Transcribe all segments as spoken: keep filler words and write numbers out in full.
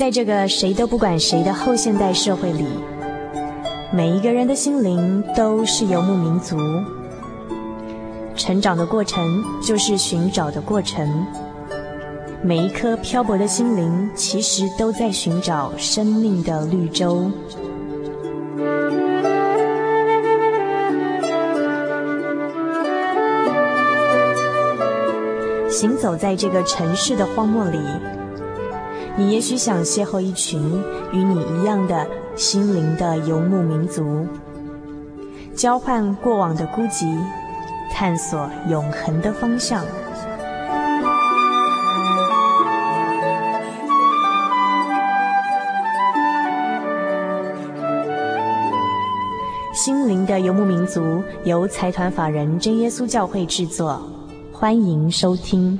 在这个谁都不管谁的后现代社会里，每一个人的心灵都是游牧民族。成长的过程就是寻找的过程，每一颗漂泊的心灵其实都在寻找生命的绿洲。行走在这个城市的荒漠里，你也许想邂逅一群与你一样的心灵的游牧民族，交换过往的孤寂，探索永恒的方向。心灵的游牧民族由财团法人真耶稣教会制作，欢迎收听。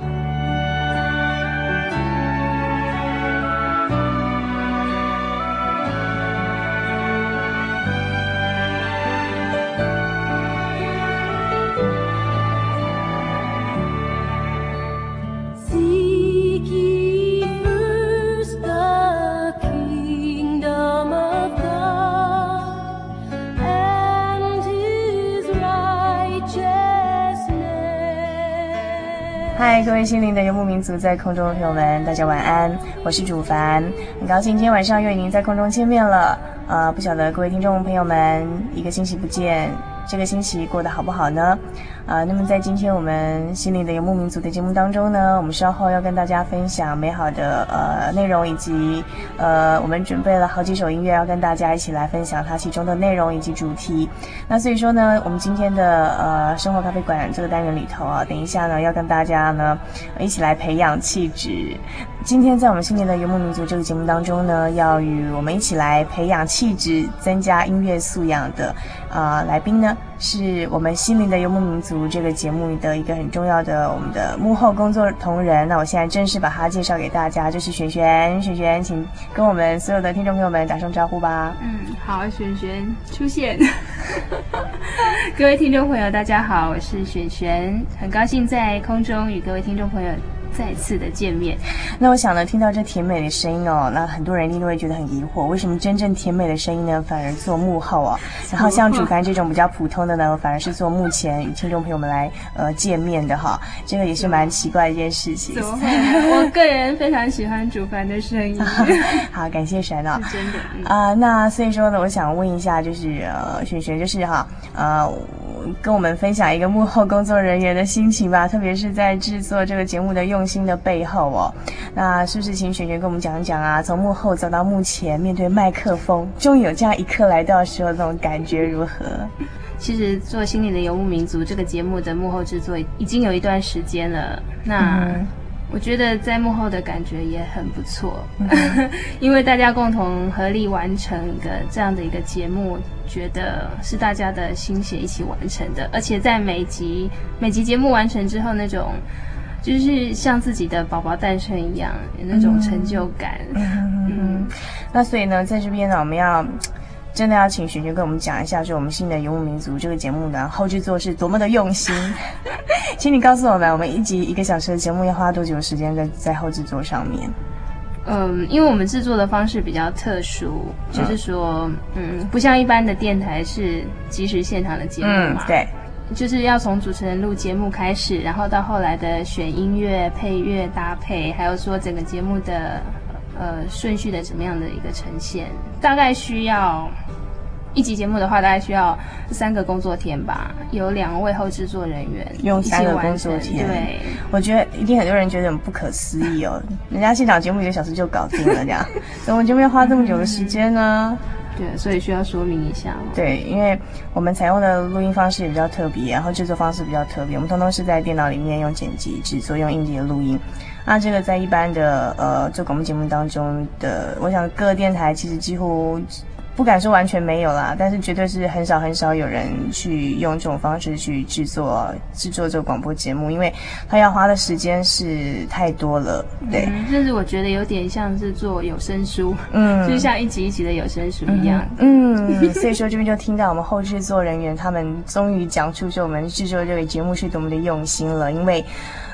嗨，各位心灵的游牧民族在空中的朋友们，大家晚安，我是主凡，很高兴今天晚上又与您在空中见面了。呃，不晓得各位听众朋友们，一个星期不见，这个星期过得好不好呢？啊、呃，那么在今天我们心灵的游牧民族的节目当中呢，我们稍后要跟大家分享美好的呃内容，以及呃我们准备了好几首音乐要跟大家一起来分享它其中的内容以及主题。那所以说呢，我们今天的呃生活咖啡馆这个单元里头啊，等一下呢要跟大家呢一起来培养气质。今天在我们心灵的游牧民族这个节目当中呢，要与我们一起来培养气质、增加音乐素养的啊、呃、来宾呢，是我们心灵的游牧民族这个节目的一个很重要的我们的幕后工作同仁。那我现在正式把他介绍给大家，就是璇璇。璇璇，请跟我们所有的听众朋友们打声招呼吧。 嗯，好，璇璇出现。各位听众朋友，大家好，我是璇璇，很高兴在空中与各位听众朋友再次的见面。 那我想呢，听到这甜美的声音哦，那很多人一定都会觉得很疑惑，为什么真正甜美的声音呢，反而做幕后哦？然后像主凡这种比较普通的呢，反而是做幕前与听众朋友们来呃见面的哈，这个也是蛮奇怪的一件事情。 怎么会呢？我个人非常喜欢主凡的声音。 好，感谢神哦。 是真的啊、嗯呃，那所以说呢，我想问一下，就是呃，璇璇就是哈呃。跟我们分享一个幕后工作人员的心情吧，特别是在制作这个节目的用心的背后哦。那是不是请璇璇跟我们讲一讲啊？从幕后走到幕前，面对麦克风，终于有这样一刻来到的时候，那种感觉如何？ 其实做《心灵的游牧民族》这个节目的幕后制作已经有一段时间了，那、嗯、我觉得在幕后的感觉也很不错，嗯、因为大家共同合力完成一个这样的一个节目，觉得是大家的心血一起完成的，而且在每集每集节目完成之后，那种就是像自己的宝宝诞生一样，有那种成就感。 嗯，嗯那所以呢，在这边呢，我们要真的要请璇璇跟我们讲一下，说我们新的游牧民族这个节目呢，后制作是多么的用心。请你告诉我们，我们一集一个小时的节目要花多久时间在在后制作上面？ 嗯，因为我们制作的方式比较特殊，就是说，嗯，不像一般的电台是即时现场的节目嘛， 嗯，对， 就是要从主持人录节目开始，然后到后来的选音乐、配乐搭配，还有说整个节目的呃顺序的怎么样的一个呈现，大概需要。一集节目的话，大概需要三个工作天吧，有两位后制作人员用三个工作天。 对， 我觉得一定很多人觉得很不可思议哦，人家现场节目一个小时就搞定了，这样，怎么节目要花这么久的时间呢？ 对，所以需要说明一下哦。 对，因为我们采用的录音方式也比较特别，然后制作方式比较特别，我们通通是在电脑里面用剪辑制作，用硬碟录音。那这个在一般的呃做广播节目当中的，我想各个电台其实几乎。不敢说完全没有啦，但是绝对是很少很少有人去用这种方式去制作制作这个广播节目，因为他要花的时间是太多了。对， 嗯，甚至我觉得有点像是做有声书， 嗯， 就像一集一集的有声书一样。 嗯，嗯所以说这边就听到我们后制作人员他们终于讲出说我们制作这个节目是多么的用心了，因为。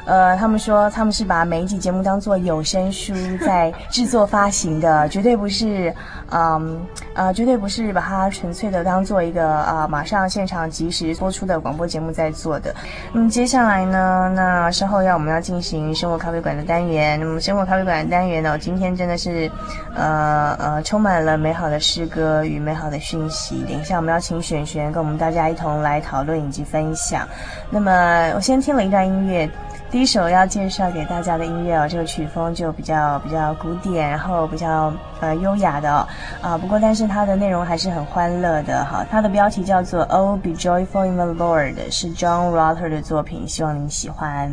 呃，他们说他们是把每一集节目当做有声书在制作发行的，绝对不是，嗯呃，绝对不是把它纯粹的当做一个啊、呃、马上现场即时播出的广播节目在做的。那么接下来呢，那稍后要我们要进行生活咖啡馆的单元。那么生活咖啡馆的单元呢，今天真的是，呃呃，充满了美好的诗歌与美好的讯息。等一下我们要请璇璇跟我们大家一同来讨论以及分享。那么我先听了一段音乐。第一首要介绍给大家的音乐哦，这个曲风就比较比较古典，然后比较呃优雅的哦，啊、呃，不过但是它的内容还是很欢乐的哈。它的标题叫做 Oh Be Joyful in the Lord， 是 John Rutter 的作品，希望您喜欢。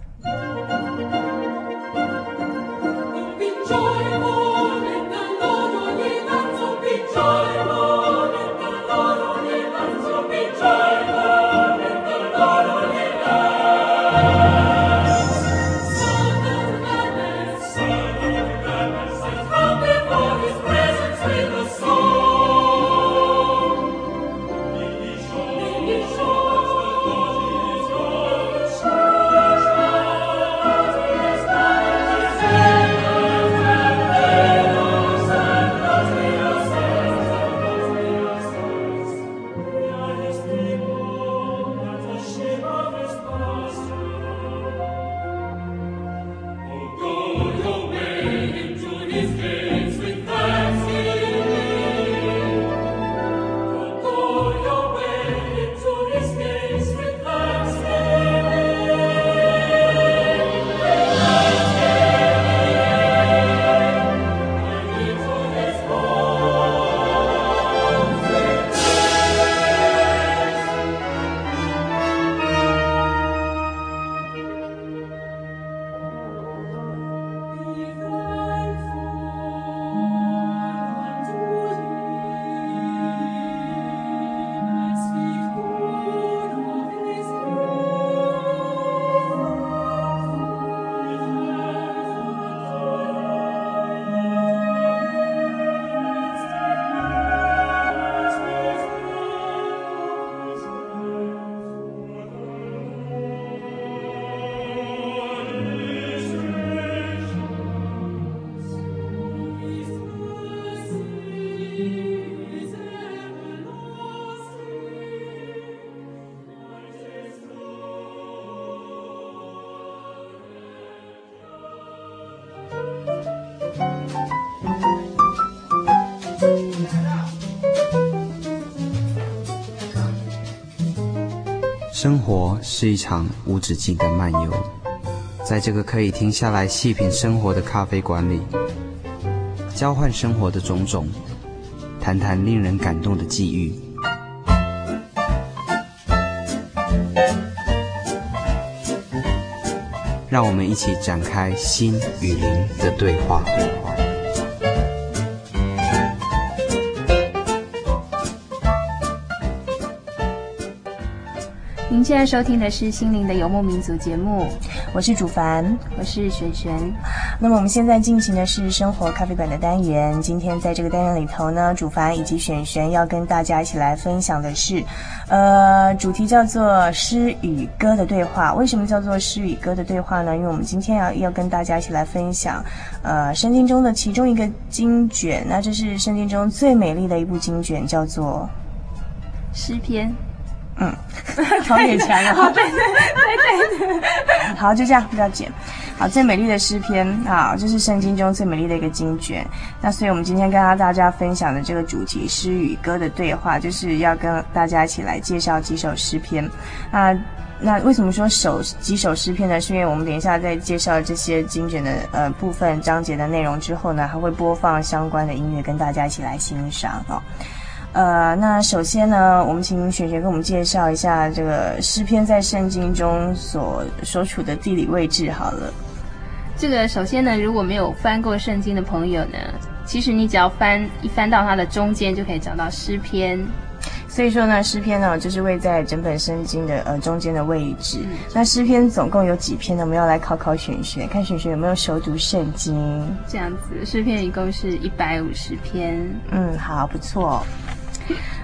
生活是一场无止境的漫游，在这个可以停下来细品生活的咖啡馆里，交换生活的种种，谈谈令人感动的际遇。让我们一起展开心与灵的对话。 您现在收听的是心灵的游牧民族节目， 我是主凡， 我是璇璇。 那么我们现在进行的是生活咖啡馆的单元，今天在这个单元里头呢，主凡以及璇璇要跟大家一起来分享的是呃，主题叫做诗与歌的对话。为什么叫做诗与歌的对话呢？因为我们今天要要跟大家一起来分享呃圣经中的其中一个经卷，那这是圣经中最美丽的一部经卷，叫做诗篇。 嗯，好勉强哦。 对对对对对。 好，就这样，不要剪。好，最美丽的诗篇，好，这是圣经中最美丽的一个经卷。那所以我们今天跟大家分享的这个主题，诗与歌的对话，就是要跟大家一起来介绍几首诗篇。那那为什么说首几首诗篇呢？是因为我们等一下在介绍这些经卷的呃部分章节的内容之后呢，还会播放相关的音乐跟大家一起来欣赏哦。呃，那首先呢，我们请璇璇跟我们介绍一下这个诗篇在圣经中所所处的地理位置好了。 这个首先呢，如果没有翻过圣经的朋友呢，其实你只要翻一翻到它的中间，就可以找到诗篇。 所以说呢，诗篇呢就是位在整本圣经的呃中间的位置。嗯、那诗篇总共有几篇呢？我们要来考考璇璇，看璇璇有没有熟读圣经。 这样子，诗篇一共是一百五十篇。 嗯，好，不错。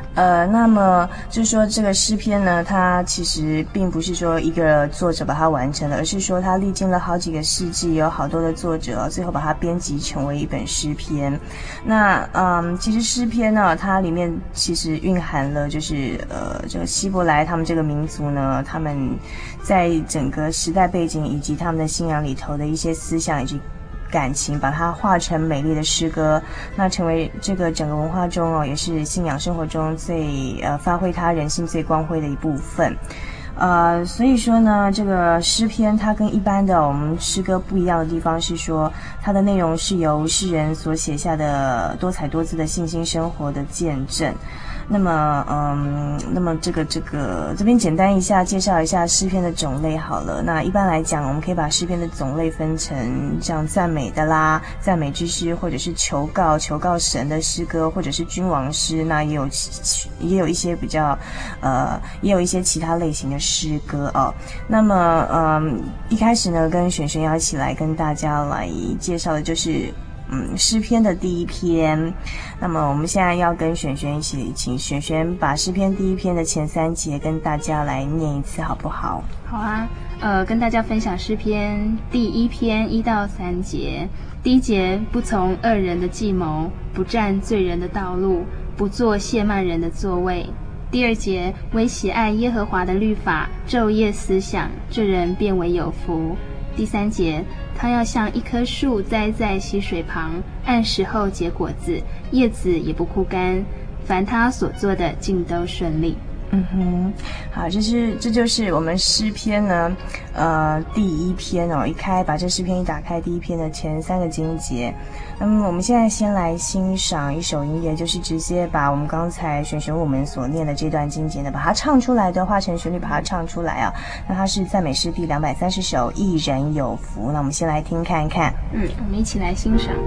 呃，那么就是说这个诗篇呢，它其实并不是说一个作者把它完成了，而是说它历经了好几个世纪，有好多的作者，最后把它编辑成为一本诗篇。那嗯，其实诗篇呢，它里面其实蕴含了就是呃，这个希伯来他们这个民族呢，他们在整个时代背景以及他们的信仰里头的一些思想以及感情，把它化成美丽的诗歌，那成为这个整个文化中哦，也是信仰生活中最呃发挥它人性最光辉的一部分。呃，所以说呢，这个诗篇它跟一般的我们诗歌不一样的地方是说，它的内容是由诗人所写下的多彩多姿的信心生活的见证。那么，嗯，那么这个这个这边简单一下介绍一下诗篇的种类好了。那一般来讲，我们可以把诗篇的种类分成像赞美的啦、赞美之诗，或者是求告、求告神的诗歌，或者是君王诗。那也有也有一些比较，呃，也有一些其他类型的诗歌哦。那么，嗯，一开始呢，跟璇璇要一起来跟大家来介绍的就是。嗯，诗篇的第一篇，那么我们现在要跟璇璇一起，请璇璇把诗篇第一篇的前三节跟大家来念一次，好不好？ 好啊，呃，跟大家分享诗篇第一篇一到三节。第一节，不从恶人的计谋，不占罪人的道路，不坐亵慢人的座位。第二节，为喜爱耶和华的律法，昼夜思想，这人便为有福。第三节，他要像一棵树栽在溪水旁，按时候结果子，叶子也不枯干，凡他所做的尽都顺利。 嗯哼，好，这是这就是我们诗篇呢，呃，第一篇哦，一开把这诗篇一打开，第一篇的前三个经节。那么我们现在先来欣赏一首音乐，就是直接把我们刚才璇璇我们所念的这段经节呢，把它唱出来的，化成旋律把它唱出来啊。那它是赞美诗第两百三十首，一人有福。那我们先来听看看， 嗯，我们一起来欣赏。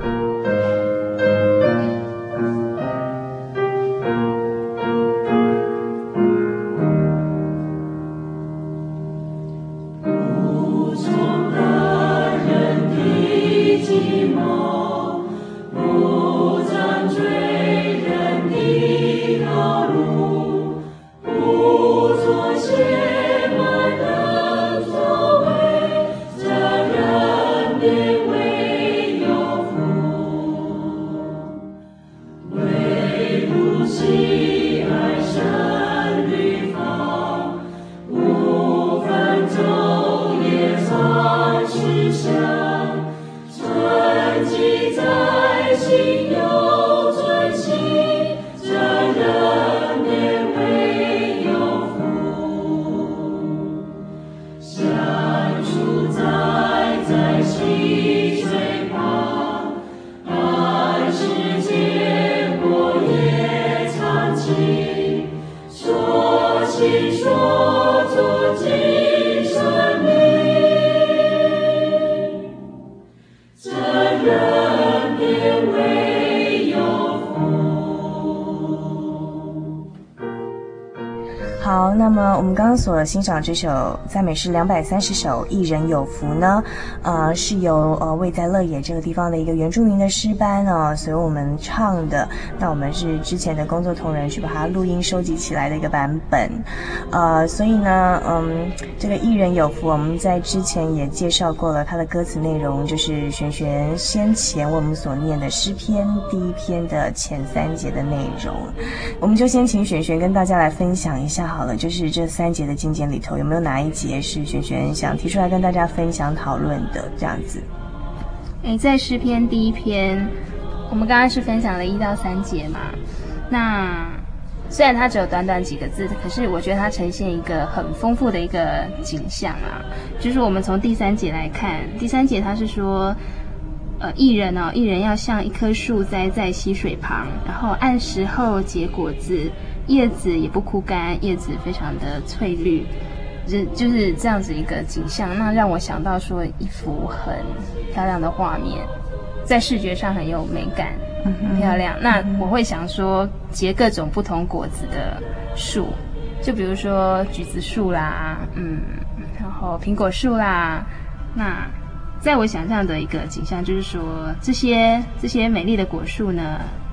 好，那么我们刚刚所欣赏这首赞美诗两百三十首，一人有福呢，呃，是由呃位在乐野这个地方的一个原住民的诗班哦，所以我们唱的。那我们是之前的工作同仁去把它录音收集起来的一个版本，呃，所以呢，嗯，这个一人有福，我们在之前也介绍过了，它的歌词内容就是璇璇先前为我们所念的诗篇第一篇的前三节的内容，我们就先请璇璇跟大家来分享一下好了，就是这三节的经节里头有没有哪一节是璇璇想提出来跟大家分享讨论的这样子？ 诶，在诗篇第一篇，我们刚刚是分享了一到三节嘛，那虽然它只有短短几个字，可是我觉得它呈现一个很丰富的一个景象啊。就是我们从第三节来看，第三节它是说，呃，艺人哦，艺人要像一棵树栽在溪水旁，然后按时候结果子，叶子也不枯干，叶子非常的翠绿，就就是这样子一个景象。那让我想到说一幅很漂亮的画面，在视觉上很有美感。很漂亮。那我会想说，结各种不同果子的树，就比如说橘子树啦，嗯，然后苹果树啦。那在我想象的一个景象，就是说这些这些美丽的果树呢，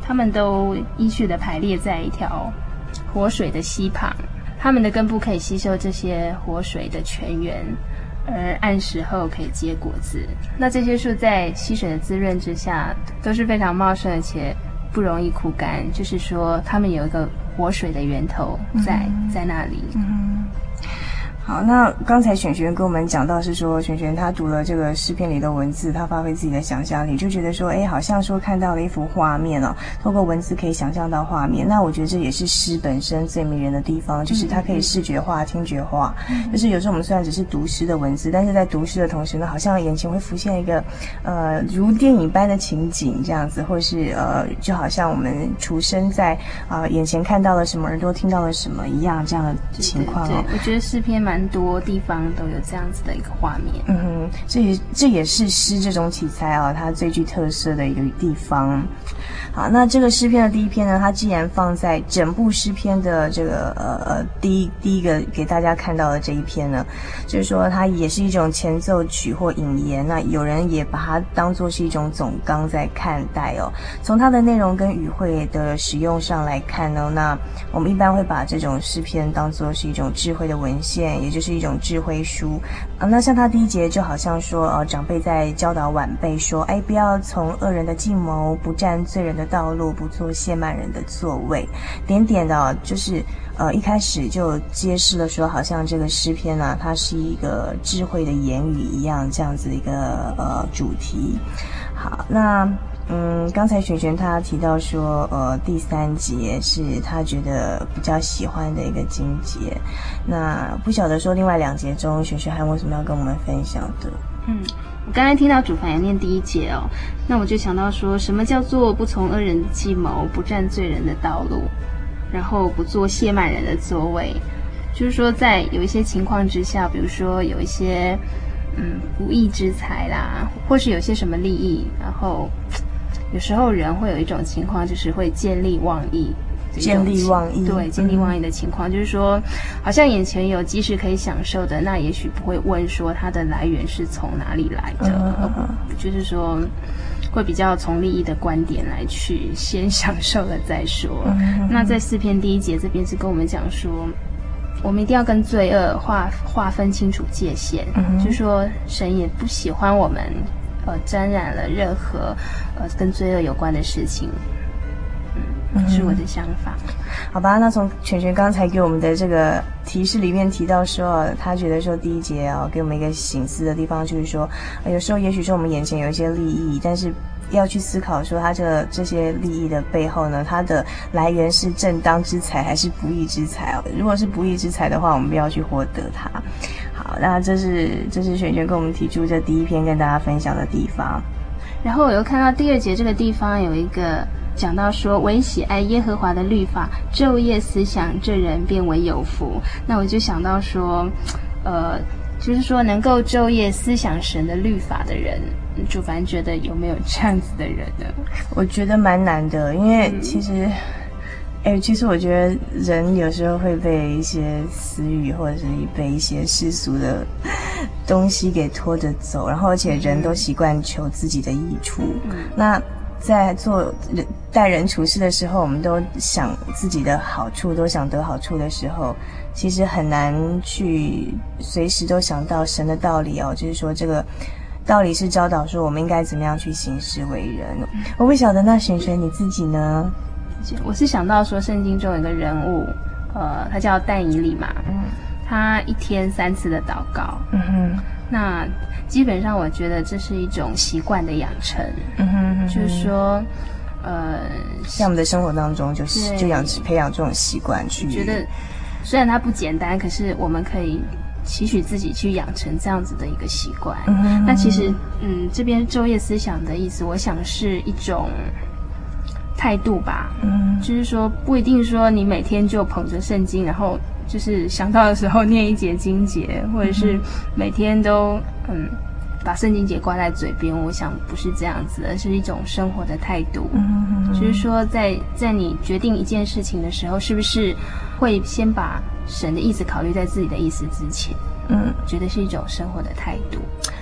它们都依序的排列在一条活水的溪旁，它们的根部可以吸收这些活水的泉源，而按时后可以结果子。那这些树在溪水的滋润之下都是非常茂盛，而且不容易枯干，就是说它们有一个活水的源头在、嗯、在那里。 嗯，好，那刚才璇璇跟我们讲到是说，璇璇他读了这个诗篇里的文字，他发挥自己的想象力，就觉得说，哎，好像说看到了一幅画面哦，透过文字可以想象到画面。那我觉得这也是诗本身最迷人的地方，就是它可以视觉化、听觉化。就是有时候我们虽然只是读诗的文字，但是在读诗的同时呢，好像眼前会浮现一个呃如电影般的情景这样子，或是呃就好像我们出生在啊、呃、眼前看到了什么，耳朵听到了什么一样这样的情况哦。 对，对，我觉得诗篇蛮多地方都有这样子的一个画面。 嗯哼，这也这也是诗这种题材啊，它最具特色的一个地方。好，那这个诗篇的第一篇呢，它既然放在整部诗篇的这个呃呃第一第一个给大家看到的这一篇呢，就是说它也是一种前奏曲或引言，那有人也把它当作是一种总纲在看待哦。从它的内容跟语汇的使用上来看呢，那我们一般会把这种诗篇当作是一种智慧的文献，也就是一种智慧书啊。那像它第一节就好像说，呃，长辈在教导晚辈说，哎，不要从恶人的计谋，不占罪人的道路，不做亵慢人的座位，点点的、哦，就是呃一开始就揭示了说，好像这个诗篇呢、啊，它是一个智慧的言语一样，这样子的一个呃主题。好，那。嗯，刚才璇璇他提到说，呃，第三节是他觉得比较喜欢的一个经节。那不晓得说另外两节中，璇璇还有什么要跟我们分享的？ 嗯，我刚才听到主凡也念第一节哦，那我就想到说什么叫做不从恶人的计谋，不占罪人的道路，然后不做亵慢人的座位。就是说，在有一些情况之下，比如说有一些嗯不义之财啦，或是有些什么利益，然后。有时候人会有一种情况，就是会见利忘义。 见利忘义， 对，见利忘义的情况，嗯、就是说，好像眼前有即使可以享受的，那也许不会问说它的来源是从哪里来的，嗯、就是说，会比较从利益的观点来去先享受了再说。嗯、那在四篇第一节这边是跟我们讲说，我们一定要跟罪恶划划分清楚界限，嗯、就是说神也不喜欢我们。呃，沾染了任何呃跟罪恶有关的事情，嗯，是我的想法。 好吧，那从璇璇刚才给我们的这个提示里面提到说，他觉得说第一节啊，给我们一个省思的地方，就是说，呃、有时候也许说我们眼前有一些利益，但是要去思考说，他这个这些利益的背后呢，它的来源是正当之财还是不义之财哦？如果是不义之财的话，我们不要去获得它。好，那这是这是璇璇跟我们提出这第一篇跟大家分享的地方。 然后我又看到第二节这个地方有一个讲到说，唯喜爱耶和华的律法，昼夜思想，这人便为有福。那我就想到说，呃，就是说能够昼夜思想神的律法的人，主凡觉得有没有这样子的人呢？ 我觉得蛮难的，因为其实。嗯哎，其实我觉得人有时候会被一些私欲或者是被一些世俗的东西给拖着走，然后而且人都习惯求自己的益处。嗯、那在做人待人处事的时候，我们都想自己的好处，都想得好处的时候，其实很难去随时都想到神的道理哦，就是说这个。道理是教导说我们应该怎么样去行事为人。我不晓得，那璇璇你自己呢？ 我是想到说，圣经中有一个人物，呃，他叫但以理嘛，嗯，他一天三次的祷告，嗯哼，那基本上我觉得这是一种习惯的养成，嗯哼，嗯哼，就是说，呃， 在我们的生活当中，就是就养培养这种习惯去。 觉得虽然它不简单，可是我们可以期许自己去养成这样子的一个习惯。嗯哼嗯哼，那其实，嗯，这边昼夜思想的意思，我想是一种。态度吧，嗯，就是说不一定说你每天就捧着圣经，然后就是想到的时候念一节经节，或者是每天都嗯把圣经节挂在嘴边。我想不是这样子，而是一种生活的态度。嗯，就是说在在你决定一件事情的时候，是不是会先把神的意思考虑在自己的意思之前？嗯，觉得是一种生活的态度。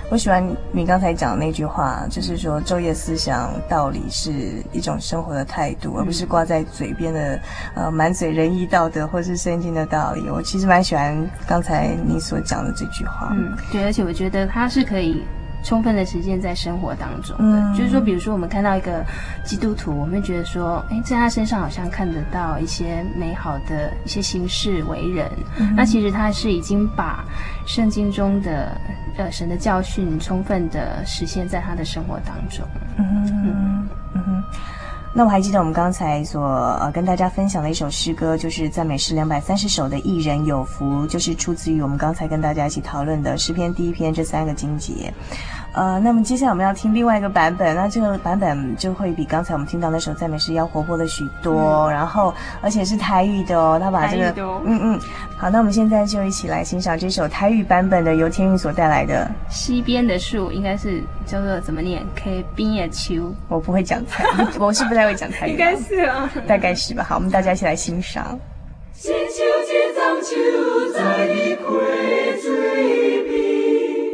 我喜欢你刚才讲的那句话，就是说昼夜思想道理是一种生活的态度，而不是挂在嘴边的呃满嘴仁义道德或是圣经的道理。我其实蛮喜欢刚才你所讲的这句话。 嗯，对，而且我觉得它是可以充分的实践在生活当中的。 嗯， 就是说比如说我们看到一个基督徒，我们觉得说哎，在他身上好像看得到一些美好的一些行事为人，嗯，那其实他是已经把圣经中的呃神的教训充分的实现在他的生活当中。 嗯嗯嗯哼。那我还记得我们刚才所呃跟大家分享的一首诗歌，就是赞美诗两百三十首的一人有福，就是出自于我们刚才跟大家一起讨论的诗篇第一篇这三个经节。呃，那么接下来我们要听另外一个版本，那这个版本就会比刚才我们听到那首赞美诗要活泼了许多，嗯，然后而且是台语的哦，他把这个嗯嗯，好，那我们现在就一起来欣赏这首台语版本的由天韵所带来的《 西边的树》，应该是叫做怎么念？溪边的树， 我不会讲台语，我是不太会讲台语， 应该是啊， 大概是吧。好，我们大家一起来欣赏。 亲像一丛树在你溪水边，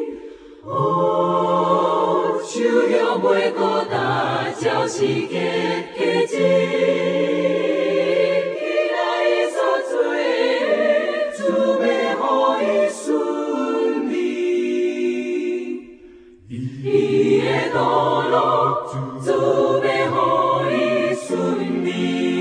哦，树叶袂孤单，照世界价值。伊若伊所做的，主要予伊顺利。伊的道路，主要予伊顺利。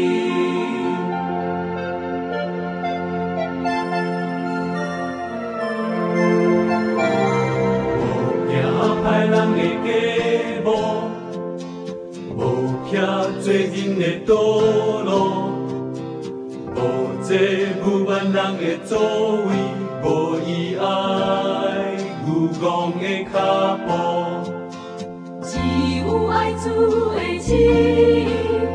歹人的假冒，无徛做人的道路，无坐不万人的座位，无依爱牛戆的脚步，只有爱主的旨意，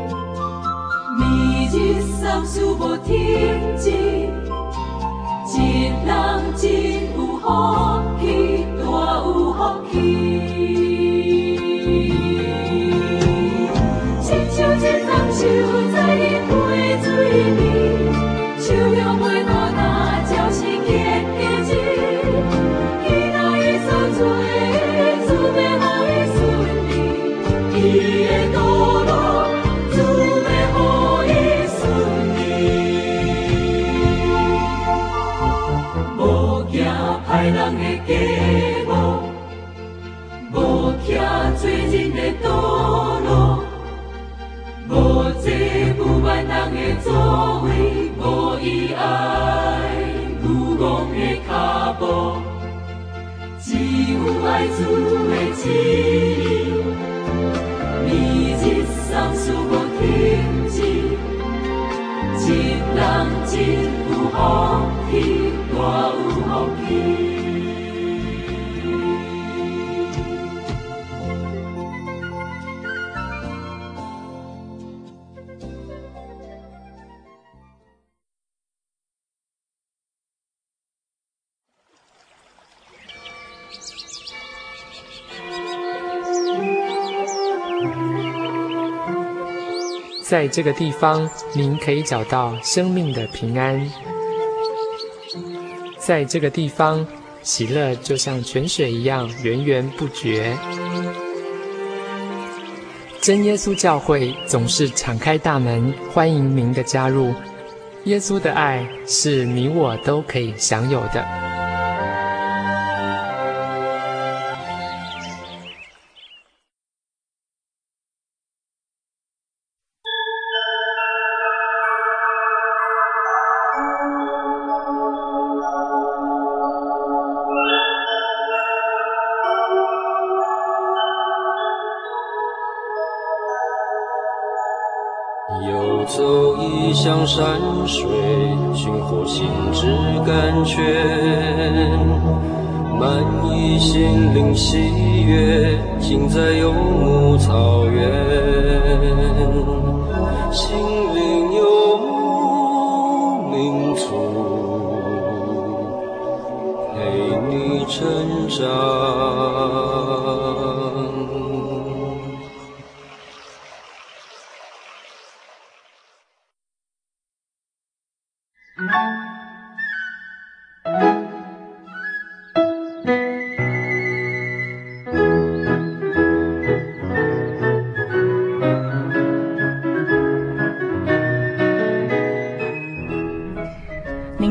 每日三事无停止，一人真有福气，大有福气。亲像一丛树在你溪水边，树叶袂孤单，照世界价值。伊若伊所做的，主要予伊顺利。伊的道路，主要予伊顺利。无行歹人的假冒，无徛做人的道路，无坐不万人的座位，无依爱牛戆的脚步，只有爱主的旨意，每日三事无停止，一人真有福气，大有福气。 在这个地方，您可以找到生命的平安。在这个地方，喜乐就像泉水一样源源不绝。真耶稣教会总是敞开大门，欢迎您的加入。耶稣的爱是你我都可以享有的。 游走异乡山水，寻获心之甘泉，满溢心灵喜悦，尽在游牧草原。心灵游牧民族，陪你成长。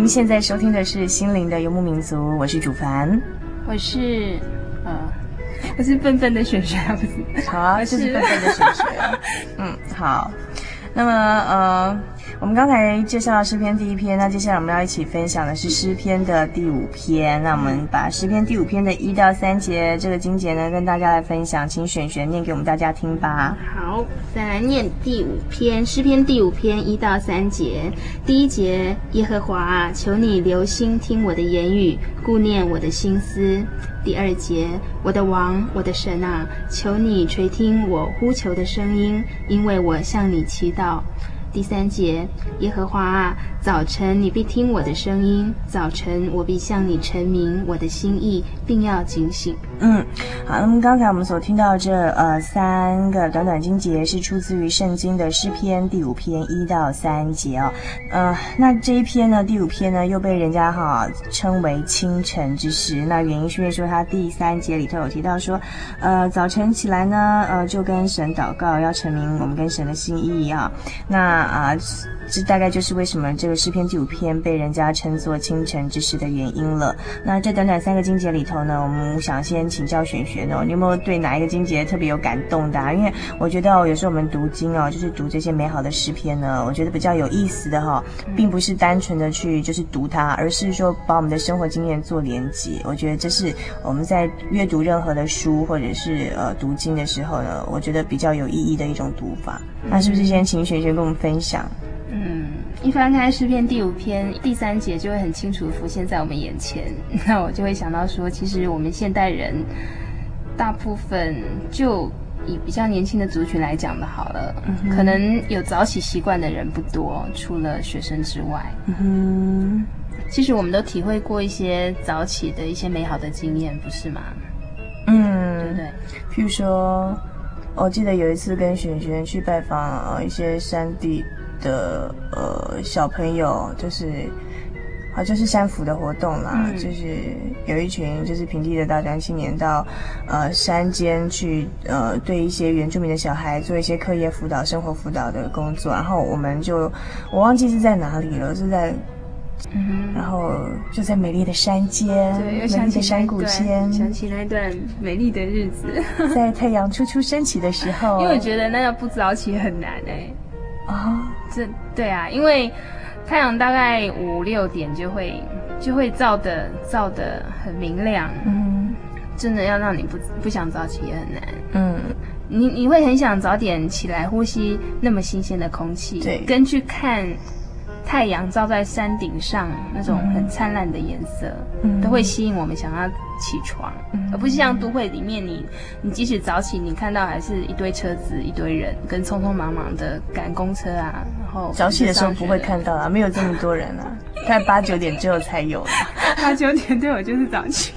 现在收听的是心灵的游牧民族，我是主凡， 我是呃，我是笨笨的璇璇，不是？ 好啊，就是笨笨的璇璇。嗯，好。那么呃，我们刚才介绍了诗篇第一篇，那接下来我们要一起分享的是诗篇的第五篇。那我们把诗篇第五篇的一到三节这个经节呢，跟大家来分享，请璇璇念给我们大家听吧。 好，再来念第五篇，诗篇第五篇一到三节。第一节，耶和华啊，求你留心听我的言语，顾念我的心思。第二节，我的王，我的神啊，求你垂听我呼求的声音，因为我向你祈祷。第三节，耶和华啊，早晨你必听我的声音，早晨我必向你陈明我的心意，并要警醒。 嗯，好，那么刚才我们所听到这呃三个短短经节是出自于圣经的诗篇第五篇一到三节哦。呃，那这一篇呢，第五篇呢又被人家哈称为清晨之诗。那原因是因为说它第三节里头有提到说，呃早晨起来呢，呃就跟神祷告，要陈明我们跟神的心意啊。那啊，这大概就是为什么这个诗篇第五篇被人家称作清晨之诗的原因了。那这短短三个经节里头呢，我们想先请教璇璇哦，你有没有对哪一个经节特别有感动的啊？因为我觉得哦，有时候我们读经哦，就是读这些美好的诗篇呢，我觉得比较有意思的哈、哦，并不是单纯的去就是读它，而是说把我们的生活经验做连结。我觉得这是我们在阅读任何的书或者是呃读经的时候呢，我觉得比较有意义的一种读法。那是不是先请璇璇跟我们分享？ 嗯，一翻开诗篇第五篇第三节，就会很清楚浮现在我们眼前。那我就会想到说，其实我们现代人大部分，就以比较年轻的族群来讲的好了，嗯、可能有早起习惯的人不多，除了学生之外。嗯，其实我们都体会过一些早起的一些美好的经验，不是吗？ 嗯， 对不对？ 譬如说，我记得有一次跟璇璇去拜访、呃、一些山地的呃小朋友，就是好像是山府的活动啦、嗯，就是有一群就是平地的大专青年到呃山间去呃对一些原住民的小孩做一些课业辅导、生活辅导的工作，然后我们就我忘记是在哪里了，是在。嗯，然后就在美丽的山间， 对， 美丽的山谷间， 想起那段美丽的日子， 在太阳初初升起的时候。 因为我觉得那个不早起很难哎、欸。 啊、哦， 这对啊，因为太阳大概五六点就会就会照的照的很明亮，嗯，真的要让你不不想早起也很难，嗯。你你会很想早点起来呼吸那么新鲜的空气， 对， 跟去看。太阳照在山顶上那种很灿烂的颜色、嗯、都会吸引我们想要起床、嗯、而不是像都会里面你你即使早起你看到还是一堆车子一堆人跟匆匆忙忙的赶公车啊，然后早起的时候不会看到啊，没有这么多人啊，看八九点之后才有的。 八九点对我就是早起。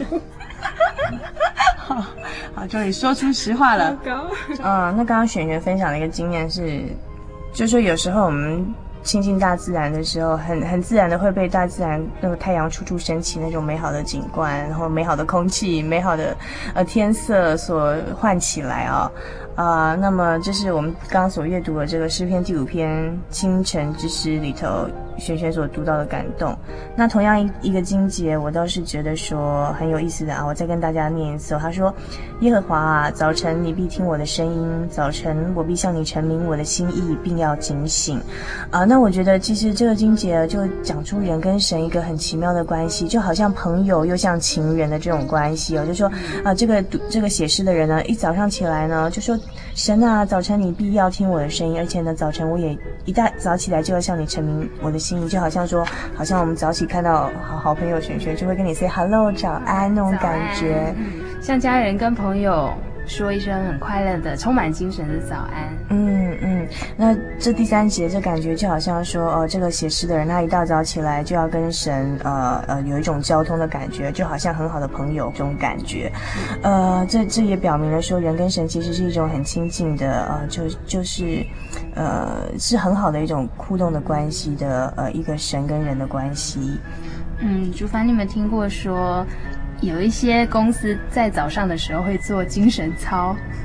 好好，终于说出实话了。嗯，那刚刚璇璇分享的一个经验是，就是说有时候我们亲近大自然的时候，很很自然的会被大自然那个太阳处处升起那种美好的景观，然后美好的空气、美好的呃天色所唤起来啊、哦、啊、呃，那么这是我们刚刚所阅读的这个诗篇第五篇清晨之诗里头璇璇所读到的感动。那同样一一个经节，我倒是觉得说很有意思的啊，我再跟大家念一次、哦。他说：“耶和华啊，早晨你必听我的声音，早晨我必向你陈明我的心意，并要警醒。”啊，那我觉得其实这个经节就讲出人跟神一个很奇妙的关系，就好像朋友又像情人的这种关系哦。就说啊，这个这个写诗的人呢，一早上起来呢，就说神啊，早晨你必要听我的声音，而且呢，早晨我也一大早起来就要向你陈明我的心意，就好像说，好像我们早起看到好好朋友璇璇，就会跟你 say hello 早安那种感觉， 像家人跟朋友说一声很快乐的充满精神的早安。 嗯嗯，那这第三节这感觉就好像说哦、呃，这个写诗的人他一大早起来就要跟神呃呃有一种交通的感觉，就好像很好的朋友这种感觉。呃这这也表明了说人跟神其实是一种很亲近的呃就就是呃是很好的一种互动的关系的呃一个神跟人的关系。 嗯，主凡你有没有听过说有一些公司在早上的时候会做精神操？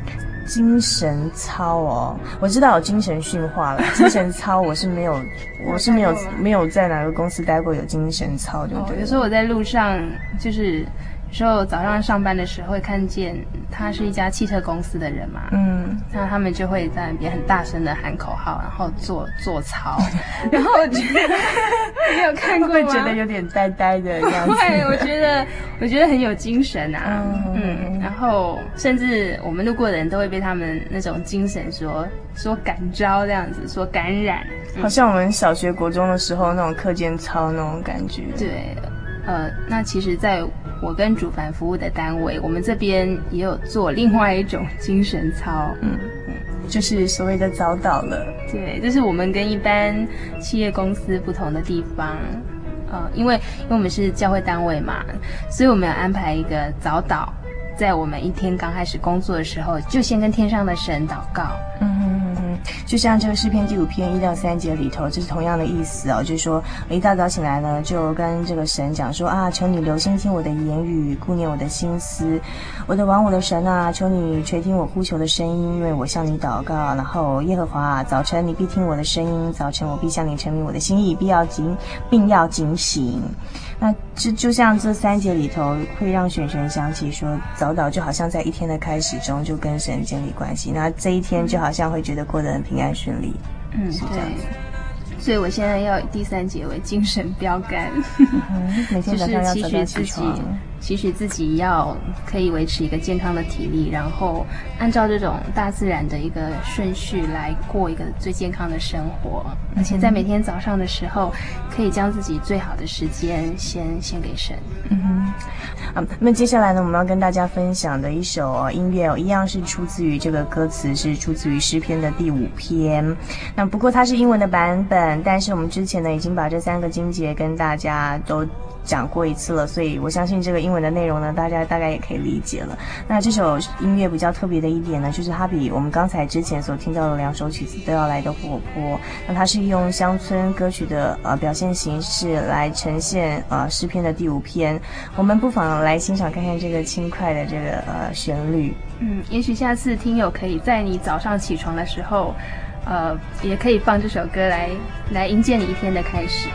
精神操哦，我知道有精神训话了，精神操我是没有，我是没有没有在哪个公司待过有精神操，对不对？ 哦，有时候我在路上就是有时候早上上班的时候会看见他是一家汽车公司的人嘛，嗯，那他们就会在那边很大声的喊口号，然后做做操，然后我觉得你有看过吗？ 会觉得有点呆呆的样子。 对，我觉得我觉得很有精神啊，嗯，嗯然后甚至我们路过的人都会被他们那种精神所所感召，这样子所感染， 嗯，好像我们小学国中的时候那种课间操那种感觉。 对，呃，那其实在我跟主凡服务的单位，我们这边也有做另外一种精神操， 嗯嗯，就是所谓的早祷了。 对，这是我们跟一般企业公司不同的地方，呃，因为因为我们是教会单位嘛，所以我们要安排一个早祷，在我们一天刚开始工作的时候，就先跟天上的神祷告。 嗯哼哼哼，就像这个诗篇第五篇一到三节里头，就是同样的意思哦，就是说我一大早醒来呢，就跟这个神讲说啊，求你留心听我的言语，顾念我的心思，我的王我的神啊，求你垂听我呼求的声音，因为我向你祷告。然后耶和华啊，早晨你必听我的声音，早晨我必向你陈明我的心意，必要警并要警醒。那就就像这三节里头会让璇璇想起说，早祷就好像在一天的开始中就跟神建立关系，那这一天就好像会觉得过得很平安顺利。 嗯，是这样子。所以我现在要以第三节为精神标杆， 嗯，每天早上要早点起床， 期许自己要可以维持一个健康的体力，然后按照这种大自然的一个顺序来过一个最健康的生活，而且在每天早上的时候，可以将自己最好的时间先献给神。 嗯哼，啊，那么接下来呢，我们要跟大家分享的一首，哦，音乐哦，一样是出自于这个歌词，是出自于诗篇的第五篇。那不过它是英文的版本，但是我们之前呢已经把这三个经节跟大家都讲过一次了，所以我相信这个英文的内容呢，大家大概也可以理解了。那这首音乐比较特别的一点呢，就是它比我们刚才之前所听到的两首曲子都要来的活泼。那它是用乡村歌曲的呃表现形式来呈现呃诗篇的第五篇。我们不妨来欣赏看看这个轻快的这个呃旋律。 嗯，也许下次听友可以在你早上起床的时候，呃，也可以放这首歌来来迎接你一天的开始。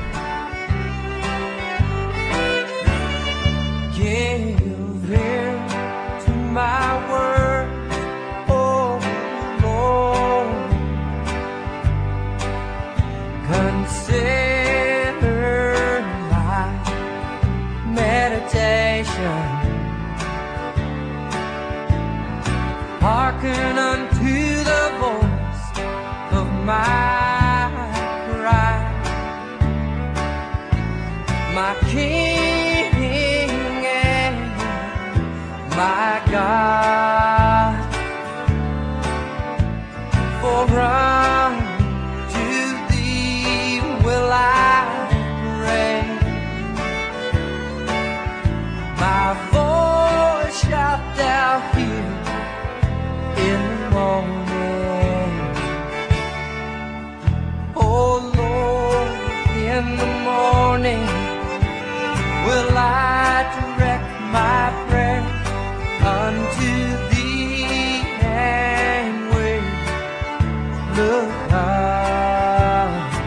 Give ear to my word, oh Lord. Consider my meditation. Hearken unto the voice of my cry, my King, my God, for unto thee will I pray. My voice shalt thou hear in the morning. Oh Lord, in the morning will I direct my prayer unto thee and wait, look up.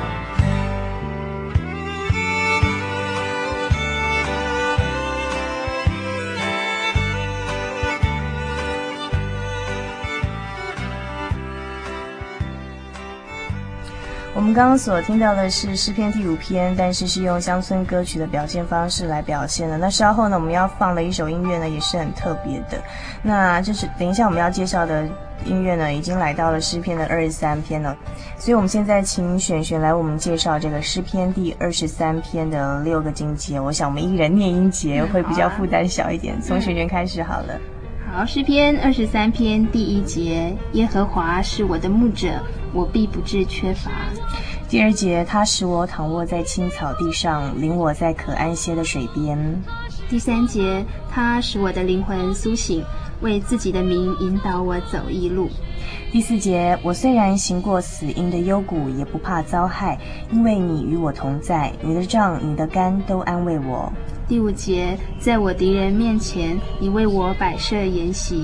「我们刚刚所听到的是诗篇第五篇，但是是用乡村歌曲的表现方式来表现的。那稍后呢，我们要放的一首音乐呢，也是很特别的。那就是等一下我们要介绍的音乐呢，已经来到了诗篇的二十三篇了。所以我们现在请璇璇来为我们介绍这个诗篇第二十三篇的六个经节。我想我们一人念一节会比较负担小一点，从璇璇开始好了。 好，诗篇二十三篇第一节，耶和华是我的牧者，我必不致缺乏。 第二节，他使我躺卧在青草地上，领我在可安歇的水边。 第三节，他使我的灵魂苏醒，为自己的名引导我走义路。 第四节，我虽然行过死荫的幽谷，也不怕遭害，因为你与我同在，你的杖你的竿都安慰我。 第五节，在我敌人面前，你为我摆设筵席，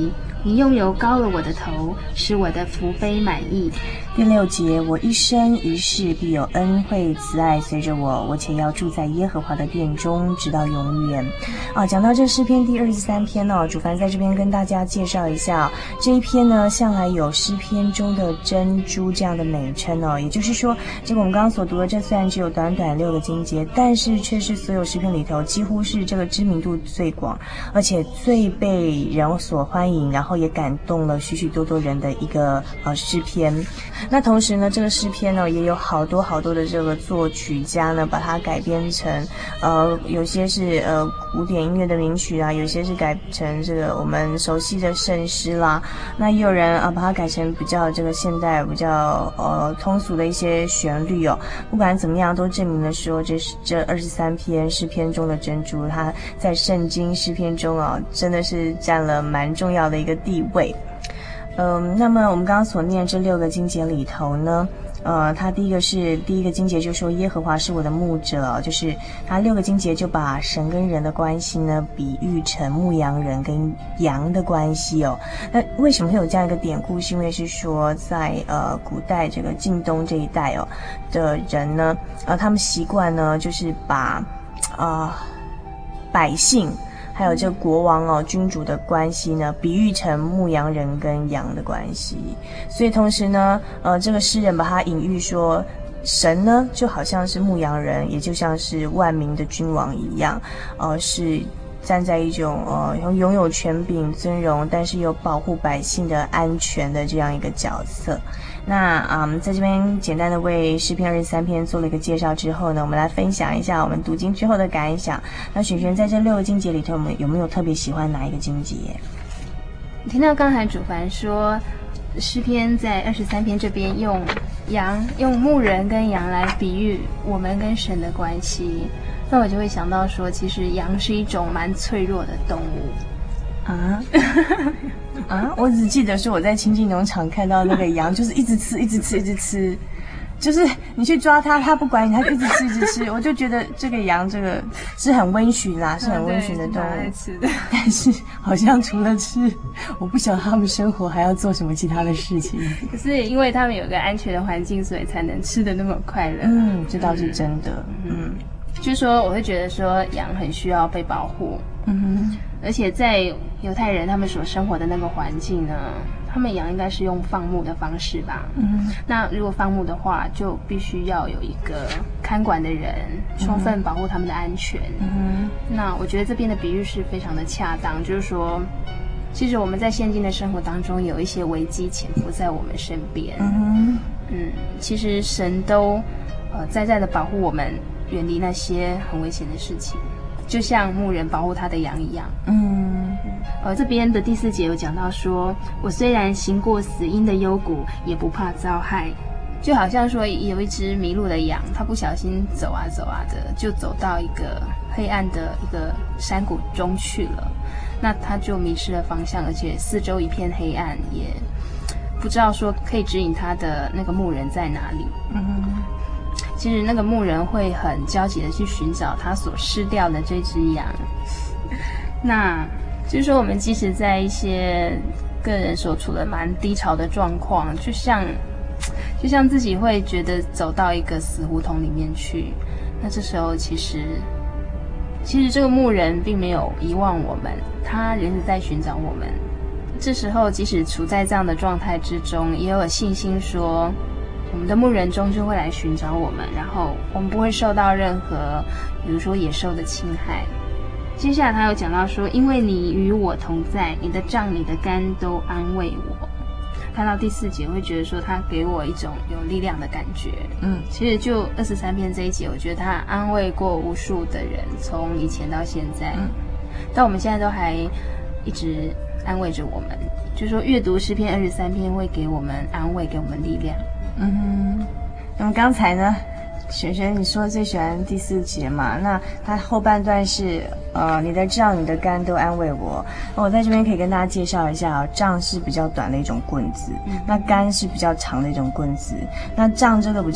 你用油膏了我的头，使我的福杯满溢。 第六节，我一生一世必有恩惠慈爱随着我，我且要住在耶和华的殿中，直到永远。啊，讲到这诗篇第二十三篇呢、哦，主凡在这边跟大家介绍一下、哦、这一篇呢，向来有诗篇中的珍珠这样的美称哦。也就是说，这个我们刚刚所读的，这虽然只有短短六个经节，但是却是所有诗篇里头几乎是这个知名度最广，而且最被人所欢迎，然后也感动了许许多多人的一个呃诗篇。那同时呢，这个诗篇呢，也有好多好多的这个作曲家呢，把它改编成呃，有些是呃古典音乐的名曲啊，有些是改成这个我们熟悉的圣诗啦。那也有人啊，把它改成比较这个现代、比较呃通俗的一些旋律哦。不管怎么样，都证明了说，这是这二十三篇诗篇中的珍珠，它在圣经诗篇中啊，真的是占了蛮重要的一个地位。嗯，那么我们刚刚所念这六个经节里头呢，呃，它第一个是第一个经节就说耶和华是我的牧者，就是它六个经节就把神跟人的关系呢比喻成牧羊人跟羊的关系哦。那为什么会有这样一个典故？是因为是说在呃古代这个晋东这一带哦的人呢，呃，他们习惯呢就是把啊、呃、百姓。还有这个国王哦，君主的关系呢，比喻成牧羊人跟羊的关系。所以同时呢，呃，这个诗人把它隐喻说，神呢就好像是牧羊人，也就像是万民的君王一样，呃，是站在一种呃拥有权柄、尊荣，但是又保护百姓的安全的这样一个角色。那嗯，在这边简单的为诗篇二十三篇做了一个介绍之后呢，我们来分享一下我们读经之后的感想。那璇璇在这六个经节里头，我们有没有特别喜欢哪一个经节？ 听到刚才主凡说，诗篇在二十三篇这边用羊、用牧人跟羊来比喻我们跟神的关系，那我就会想到说，其实羊是一种蛮脆弱的动物。 啊啊！我只记得是我在亲近农场看到那个羊，就是一直吃，一直吃，一直吃，就是你去抓它，它不管你，它就一直吃，一直吃。我就觉得这个羊，这个是很温驯啦，是很温驯的动物。但是好像除了吃，我不晓得他们生活还要做什么其他的事情。 可是因为他们有个安全的环境，所以才能吃得那么快乐。 嗯，这倒是真的。嗯， 嗯就是说我会觉得说羊很需要被保护。 嗯哼。 而且在犹太人他们所生活的那个环境呢，他们羊应该是用放牧的方式吧。 嗯， 那如果放牧的话，就必须要有一个看管的人，充分保护他们的安全。 嗯， 那我觉得这边的比喻是非常的恰当，就是说，其实我们在现今的生活当中有一些危机潜伏在我们身边。 嗯嗯，其实神都呃在在的保护我们，远离那些很危险的事情。就像牧人保护他的羊一样。 嗯， 呃，这边的第四节有讲到说，我虽然行过死荫的幽谷，也不怕遭害。就好像说有一只迷路的羊，它不小心走啊走啊的，就走到一个黑暗的一个山谷中去了。那它就迷失了方向，而且四周一片黑暗，也不知道说可以指引它的那个牧人在哪里。 嗯。 其实那个牧人会很焦急的去寻找他所失掉的这只羊。那就是说，我们即使在一些个人所处的蛮低潮的状况，就像就像自己会觉得走到一个死胡同里面去，那这时候其实其实这个牧人并没有遗忘我们，他仍是在寻找我们。这时候即使处在这样的状态之中，也有信心说，我们的牧人终究会来寻找我们，然后我们不会受到任何比如说野兽的侵害。接下来他有讲到说，因为你与我同在，你的杖你的竿都安慰我。看到第四节会觉得说，他给我一种有力量的感觉。 嗯， 其实就二十三篇这一节，我觉得他安慰过无数的人，从以前到现在， 嗯， 但我们现在都还一直安慰着我们。就是说阅读诗篇二十三篇会给我们安慰，给我们力量。 嗯，那么刚才呢，璇璇你说最喜欢第四节嘛？那它后半段是呃，你的杖、你的竿都安慰我。我在这边可以跟大家介绍一下啊，杖是比较短的一种棍子，那竿是比较长的一种棍子。那杖这个比较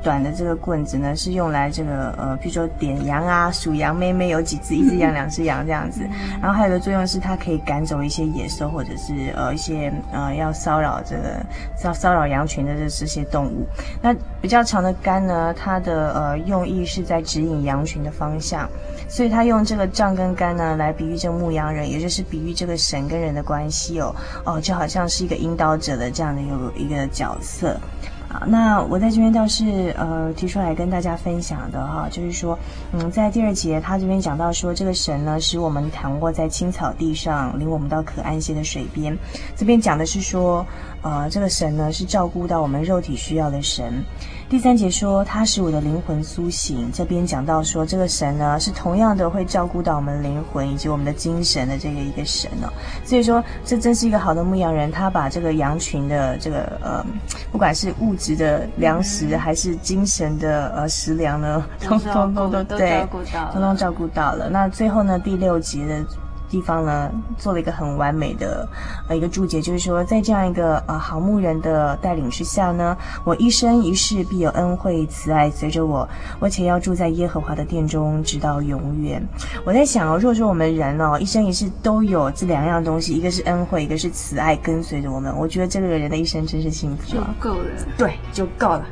短的这个棍子呢，是用来这个呃，比如说点羊啊、数羊，妹妹有几只，一只羊、两只羊这样子。然后还有个作用是，它可以赶走一些野兽，或者是呃一些呃要骚扰这个要骚扰羊群的这这些动物。那比较长的杆呢，它的呃用意是在指引羊群的方向，所以他用这个杖跟杆呢来比喻这个牧羊人，也就是比喻这个神跟人的关系哦哦，就好像是一个引导者的这样的一个一个角色。那我在这边倒是呃提出来跟大家分享的哈，就是说，嗯，在第二节他这边讲到说，这个神呢使我们躺卧在青草地上，领我们到可安歇的水边。这边讲的是说，呃，这个神呢是照顾到我们肉体需要的神。第三节说他使我的灵魂苏醒，这边讲到说这个神呢是同样的会照顾到我们灵魂以及我们的精神的这个一个神哦，所以说这真是一个好的牧羊人，他把这个羊群的这个呃不管是物质的粮食还是精神的呃食粮呢，通通都都对，通通照顾到了。那最后呢第六节的地方呢做了一个很完美的呃一个注解，就是说在这样一个呃好牧人的带领之下呢，我一生一世必有恩惠慈爱随着我，我且要住在耶和华的殿中直到永远。我在想哦，如果说我们人哦一生一世都有这两样东西，一个是恩惠，一个是慈爱跟随着我们，我觉得这个人的一生真是幸福啊，就够了。 对，就够了。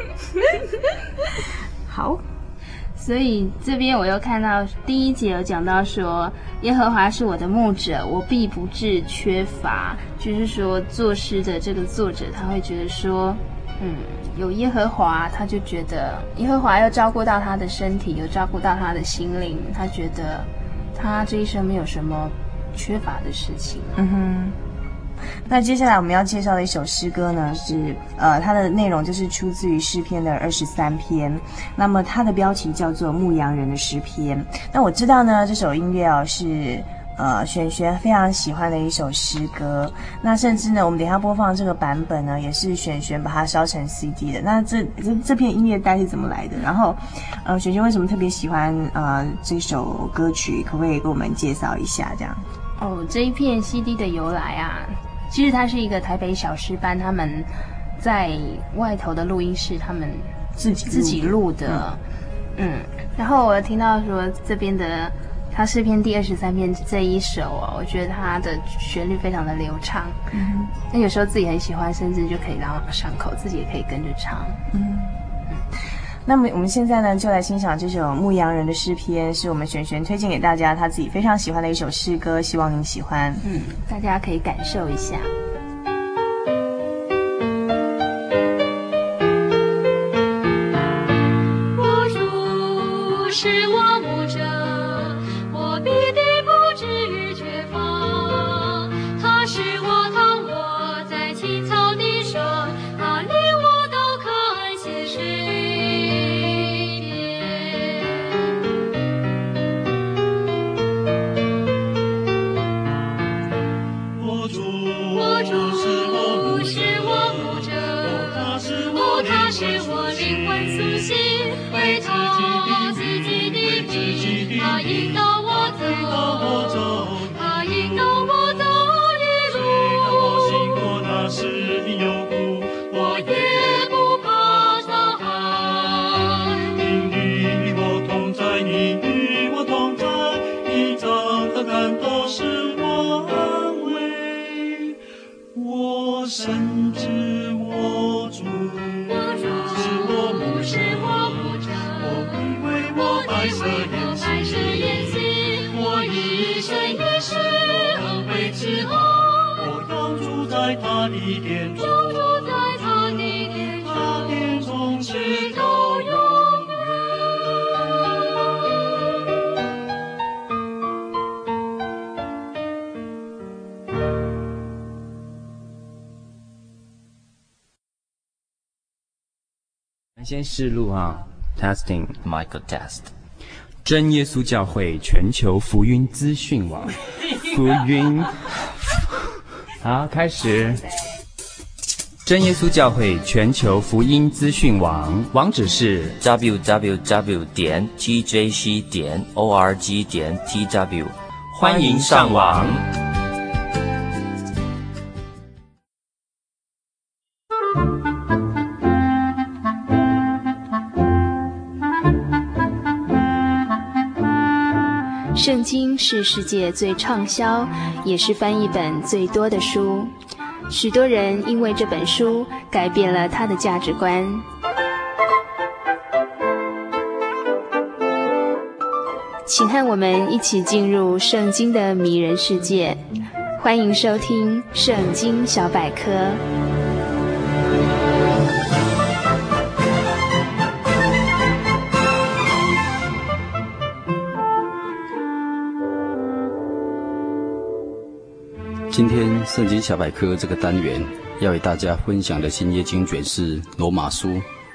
好。 所以这边我又看到第一节有讲到说，耶和华是我的牧者，我必不致缺乏。就是说作诗的这个作者他会觉得说，嗯，有耶和华，他就觉得耶和华要照顾到他的身体，有照顾到他的心灵，他觉得他这一生没有什么缺乏的事情。 嗯哼。那接下来我们要介绍的一首诗歌呢，是呃它的内容就是出自于诗篇的二十三篇，那么它的标题叫做牧羊人的诗篇。那我知道呢这首音乐哦是呃璇璇非常喜欢的一首诗歌，那甚至呢我们等一下播放这个版本呢也是璇璇把它烧成 C D 的。那这这这片音乐带是怎么来的？然后呃璇璇为什么特别喜欢呃这首歌曲，可不可以给我们介绍一下这样？ 哦，这一片 C D 的由来啊，其实它是一个台北小诗班他们在外头的录音室他们自己自己录的，嗯，嗯然后我听到说这边的他诗篇第二十三篇这一首哦，我觉得它的旋律非常的流畅，嗯，那有时候自己很喜欢，甚至就可以朗朗上口，自己也可以跟着唱，嗯。 那么我们现在呢，就来欣赏这首《牧羊人的诗篇》，是我们璇璇推荐给大家，他自己非常喜欢的一首诗歌，希望您喜欢。 嗯，大家可以感受一下。 我主是我牧者，我必定不致缺乏。他使我躺卧在青草地上，他领我到可安歇水。使我灵魂苏醒，为他自己的名，他引导我走，他引导我走一路。我行过那时的幽谷，我也不怕遭害。因你与我同在，你与我同在，你杖和竿都使我安慰。我深知我主。是我牧者，我必为我摆设筵席，我一生一世恩惠之后，我要住在他的殿中，住在他的殿中，他殿中直到永先试录啊 ，testing Michael test。真耶稣教会全球福音资讯网，福音，好，开始。真耶稣教会全球福音资讯网网址是 double-u double-u double-u 点 t j c 点 org 点 t w， 欢迎上网。 是世界最畅销，也是翻译本最多的书。许多人因为这本书改变了他的价值观。请和我们一起进入圣经的迷人世界，欢迎收听《圣经小百科》。 今天《圣经小百科》这个单元要与大家分享的新约经卷是《罗马书》。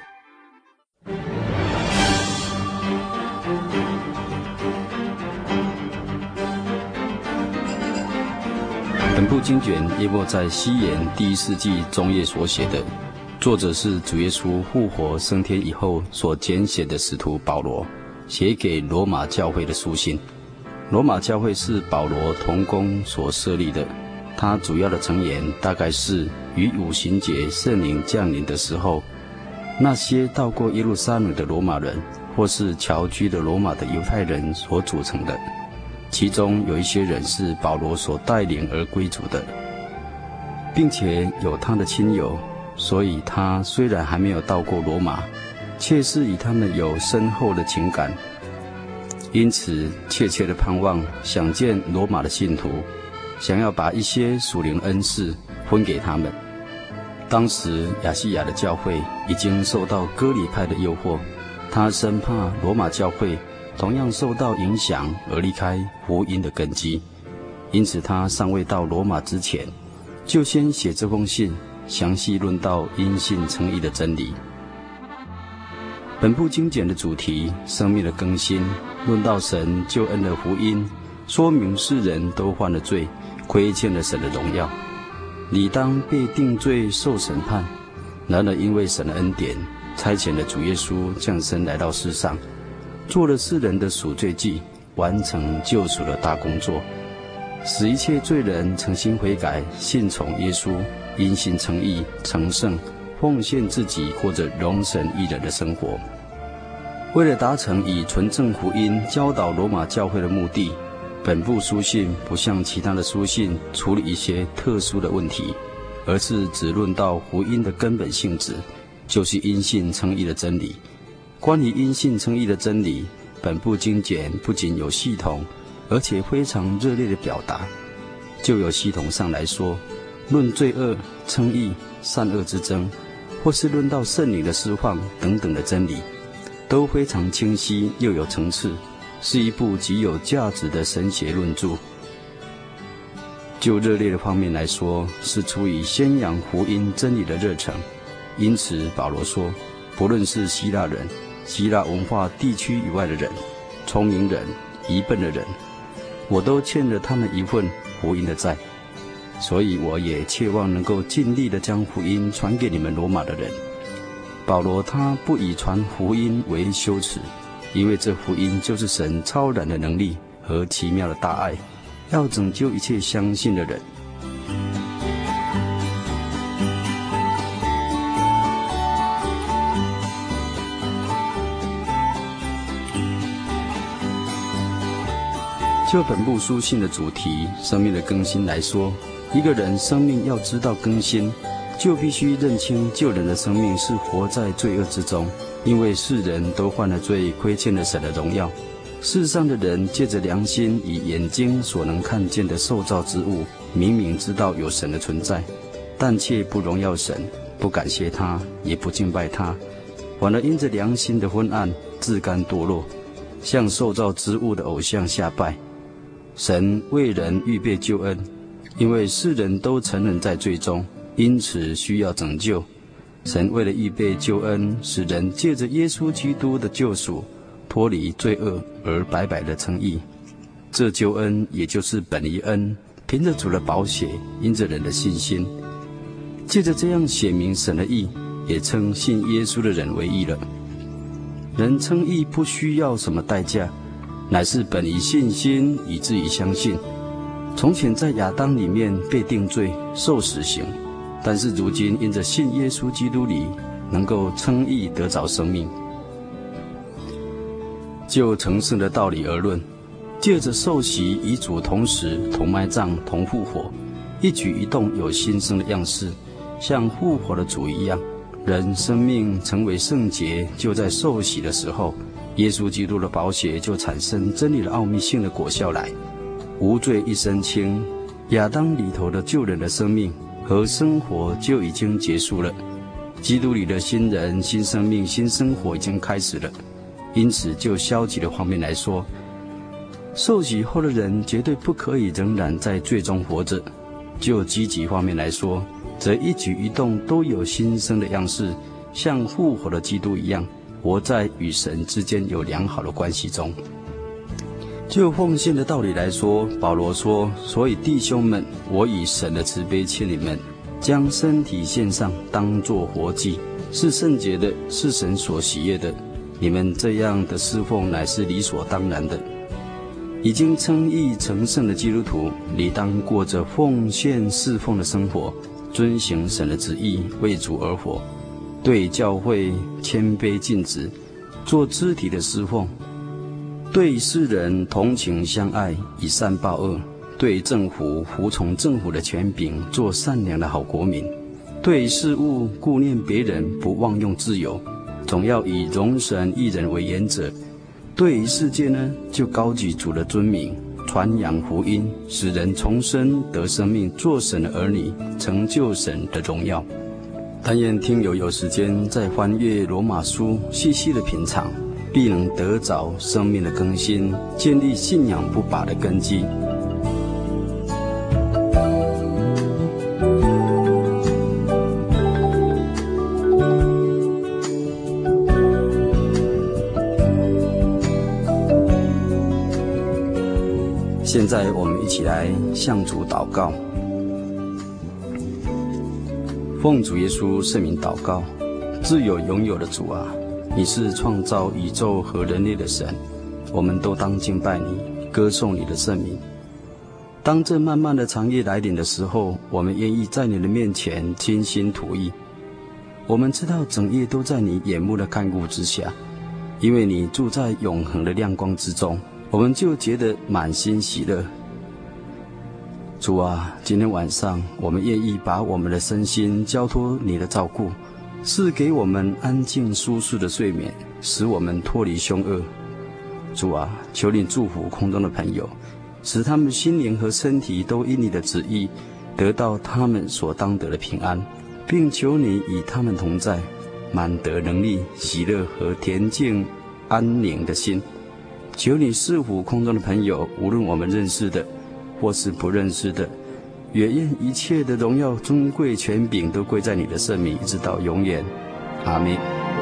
本部经卷约莫在西元第一世纪中叶所写的，作者是主耶稣复活升天以后所简写的使徒保罗，写给罗马教会的书信。罗马教会是保罗同工所设立的，它主要的成员大概是于五旬节圣灵降临的时候，那些到过耶路撒冷的罗马人，或是侨居的罗马的犹太人所组成的。其中有一些人是保罗所带领而归主的，并且有他的亲友，所以他虽然还没有到过罗马，却是与他们有深厚的情感，因此切切的盼望想见罗马的信徒，想要把一些属灵恩赐分给他们。当时亚细亚的教会已经受到割礼派的诱惑，他生怕罗马教会同样受到影响而离开福音的根基，因此他尚未到罗马之前，就先写这封信，详细论到因信称义的真理。本部经卷的主题生命的更新，论到神救恩的福音，说明世人都犯了罪，亏欠了神的荣耀，理当被定罪受审判。然而因为神的恩典，差遣了主耶稣降生来到世上，做了世人的赎罪祭，完成救赎的大工作，使一切罪人诚心悔改，信从耶稣，因信称义，成圣，奉献自己，过着荣神益人的生活。为了达成以纯正福音教导罗马教会的目的，本部书信不像其他的书信处理一些特殊的问题，而是只论到福音的根本性质，就是因信称义的真理。关于因信称义的真理，本部经卷不仅有系统，而且非常热烈的表达。就有系统上来说，论罪恶、称义、善恶之争，或是论到圣灵的释放等等的真理，都非常清晰又有层次，是一部极有价值的神学论著。就热烈的方面来说，是出于宣扬福音真理的热诚。因此保罗说，不论是希腊人、希腊文化地区以外的人，聪明人、愚笨的人，我都欠了他们一份福音的债，所以我也切望能够尽力地将福音传给你们罗马的人。保罗他不以传福音为羞耻，因为这福音就是神超然的能力和奇妙的大爱，要拯救一切相信的人。就本部书信的主题生命的更新来说，一个人生命要知道更新，就必须认清旧人的生命是活在罪恶之中，因为世人都犯了罪，亏欠了神的荣耀。世上的人借着良心以眼睛所能看见的受造之物，明明知道有神的存在，但却不荣耀神，不感谢他，也不敬拜他，反而因着良心的昏暗，自甘堕落，向受造之物的偶像下拜。神为人预备救恩，因为世人都承认在罪中，因此需要拯救。神为了预备救恩，使人借着耶稣基督的救赎，脱离罪恶而白白的称义。这救恩也就是本于恩，凭着主的宝血，因着人的信心，借着这样显明神的义，也称信耶稣的人为义了。人称义不需要什么代价，乃是本于信心，以至于相信。从前在亚当里面被定罪，受死刑，但是如今因着信耶稣基督里，能够称义得着生命。就成圣的道理而论， 借着受洗与主同时同埋葬同复活，一举一动有新生的样式，像复活的主一样。人生命成为圣洁，就在受洗的时候，耶稣基督的宝血就产生真理的奥秘性的果效来。无罪一身轻，亚当里头的旧人的生命和生活就已经结束了，基督里的新人、新生命、新生活已经开始了。因此就消极的方面来说，受洗后的人绝对不可以仍然在罪中活着；就积极方面来说，则一举一动都有新生的样式，像复活的基督一样，活在与神之间有良好的关系中。就奉献的道理来说，保罗说：所以弟兄们，我以神的慈悲劝你们，将身体献上，当作活祭，是圣洁的，是神所喜悦的。你们这样的侍奉乃是理所当然的。已经称义成圣的基督徒，理当过着奉献侍奉的生活，遵行神的旨意，为主而活，对教会谦卑尽职，做肢体的侍奉，对世人同情相爱，以善报恶，对政府服从政府的权柄，做善良的好国民，对事物顾念别人，不妄用自由，总要以容神益人为原则。对于世界呢，就高举主的尊名，传扬福音，使人重生得生命，做神的儿女，成就神的荣耀。但愿听友有时间再翻阅罗马书，细细的品尝，必能得着生命的更新，建立信仰不拔的根基。现在我们一起来向主祷告，奉主耶稣圣名祷告。自有永有的主啊，你是创造宇宙和人类的神，我们都当敬拜你，歌颂你的圣名。当这漫漫的长夜来临的时候，我们愿意在你的面前倾心吐意。我们知道整夜都在你眼目的看顾之下，因为你住在永恒的亮光之中，我们就觉得满心喜乐。主啊，今天晚上我们愿意把我们的身心交托你的照顾，赐给我们安静舒适的睡眠，使我们脱离凶恶。主啊，求你祝福空中的朋友，使他们心灵和身体都因你的旨意得到他们所当得的平安，并求你与他们同在，满得能力、喜乐和恬静安宁的心。求你赐福空中的朋友，无论我们认识的或是不认识的，也愿一切的荣耀、尊贵、权柄都归在你的圣名，一直到永远。阿们。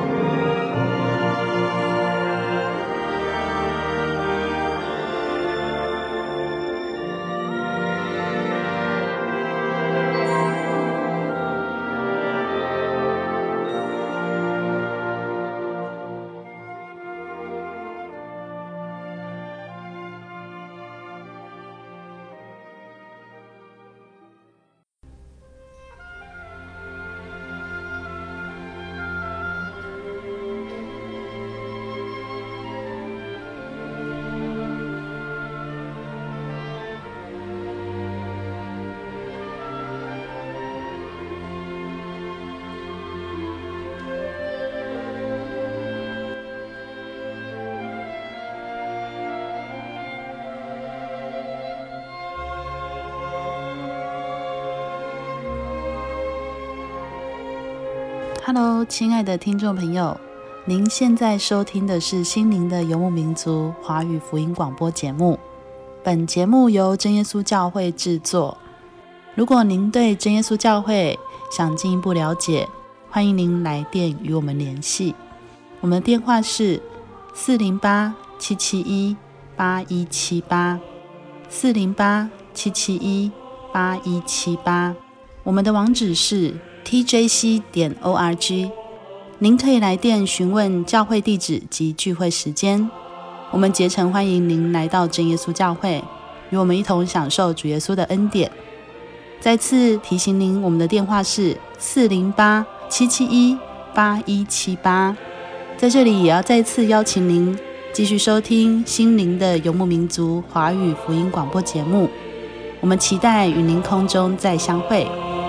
Hello， 亲爱的听众朋友，您现在收听的是心灵的游牧民族华语福音广播节目。本节目由真耶稣教会制作。如果您对真耶稣教会想进一步了解，欢迎您来电与我们联系。我们的电话是四零八七七一八一七八，四零八七七一八一七八。我们的网址是 T J C 点 O R G， 您可以来电询问教会地址及聚会时间。我们竭诚欢迎您来到真耶稣教会，与我们一同享受主耶稣的恩典。再次提醒您，我们的电话是四零八七七一八一七八。在这里也要再次邀请您继续收听心灵的游牧民族华语福音广播节目，我们期待与您空中再相会。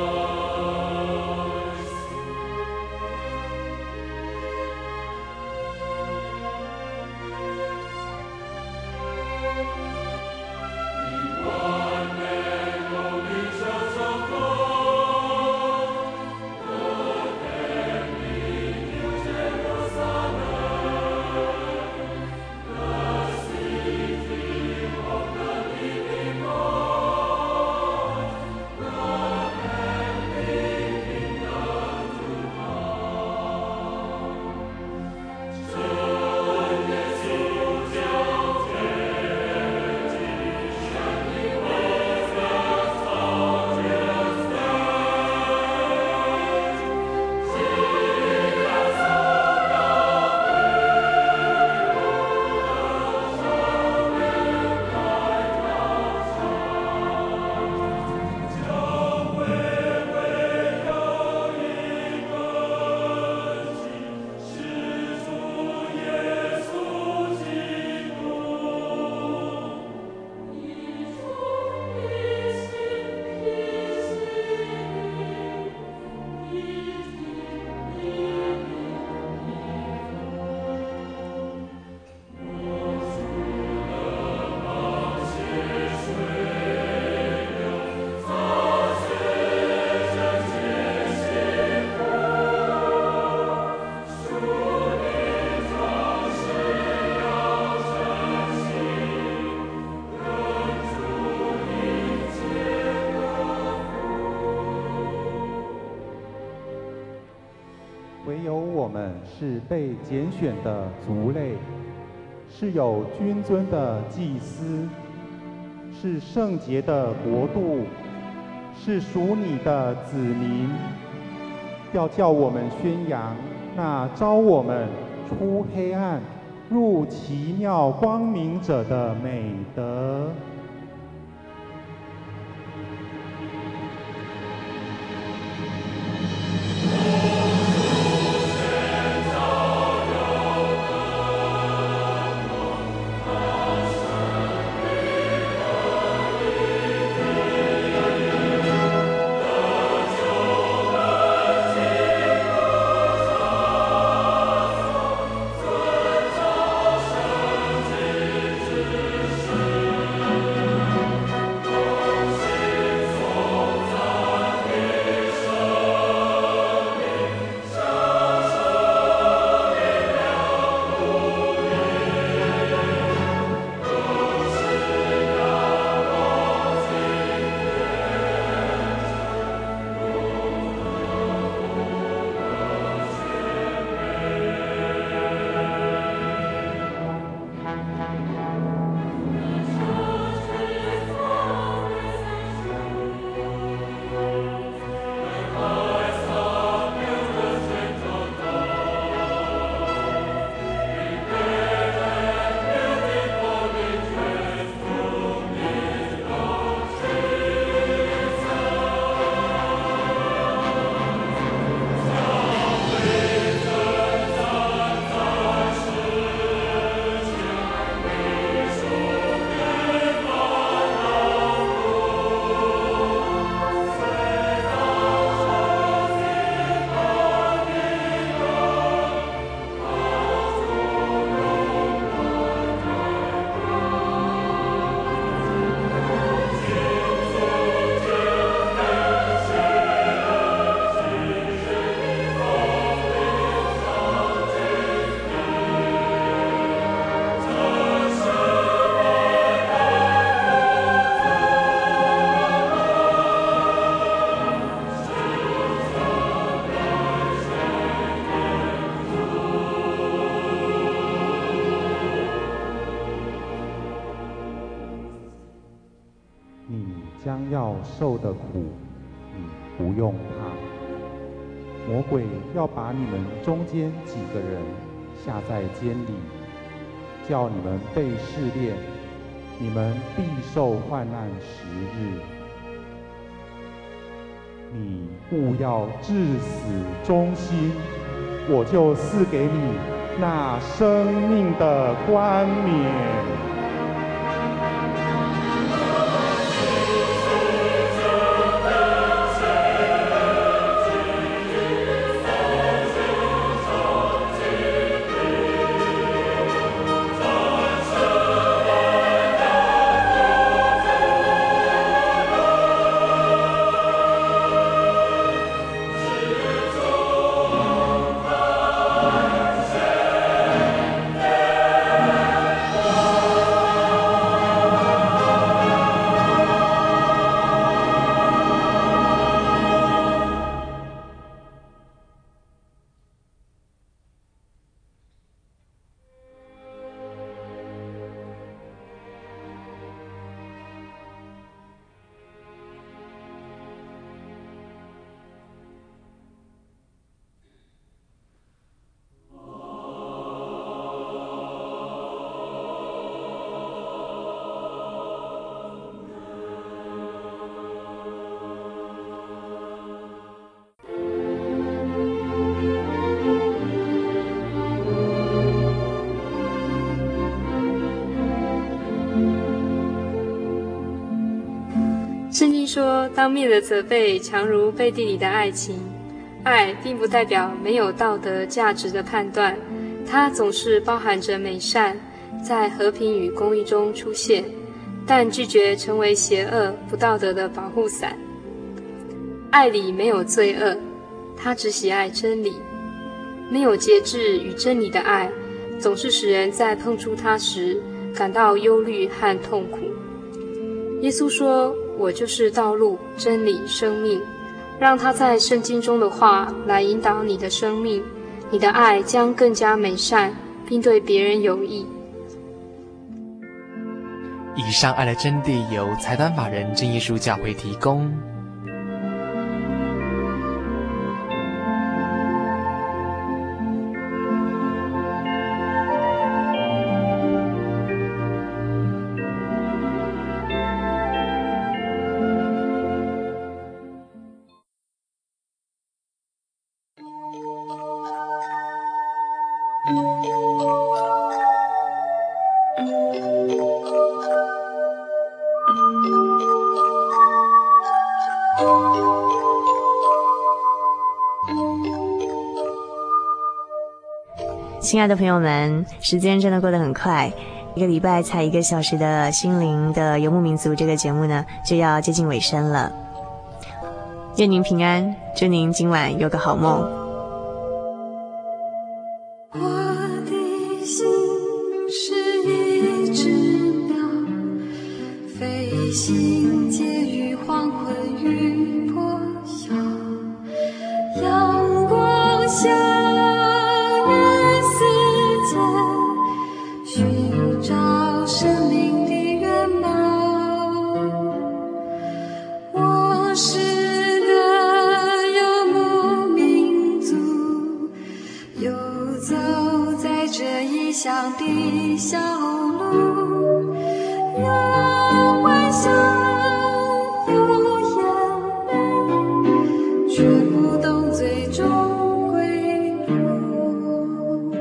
是被拣选的族类，是有君尊的祭司，是圣洁的国度，是属你的子民，要叫我们宣扬那召我们出黑暗入奇妙光明者的美德。将要受的苦，你不用怕。魔鬼要把你们中间几个人下在监里，叫你们被试炼，你们必受患难十日。你务要至死忠心，我就赐给你那生命的冠冕。 圣经说，当面的责备强如背地里的爱情。爱并不代表没有道德价值的判断，它总是包含着美善，在和平与公义中出现，但拒绝成为邪恶不道德的保护伞。爱里没有罪恶，它只喜爱真理。没有节制与真理的爱，总是使人在碰触它时感到忧虑和痛苦。耶稣说，我就是道路、真理、生命。让他在圣经中的话来引导你的生命，你的爱将更加美善，并对别人有益。 以上爱的真谛由财团法人真耶稣教会提供。 亲爱的朋友们，时间真的过得很快，一个礼拜才一个小时的心灵的游牧民族这个节目呢，就要接近尾声了。愿您平安，祝您今晚有个好梦。 我的心是一只鸟，飞行介于黄昏与破晓，阳光下寻找生命的原貌，我是个游牧民族，游走在这异乡的小路，有欢笑，有眼泪，却不懂最终归路。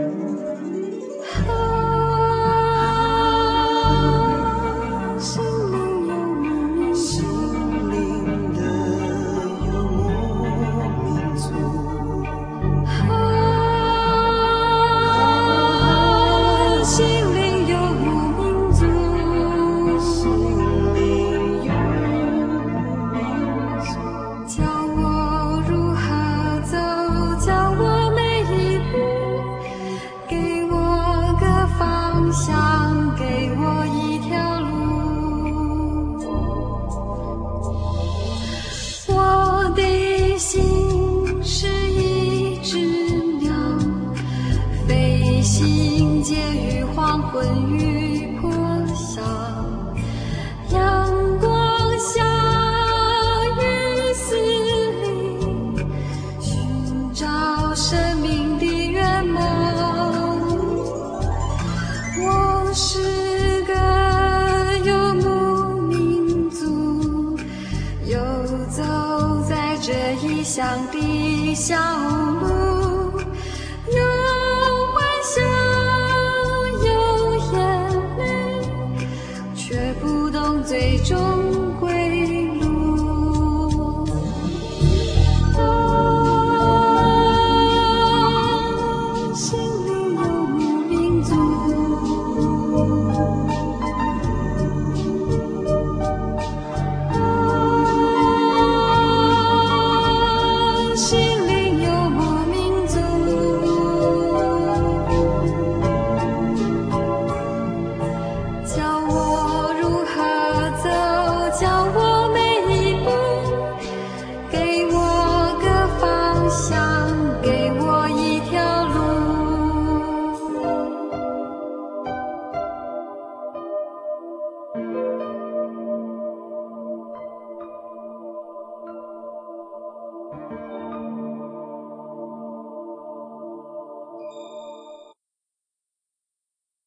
乡的小路。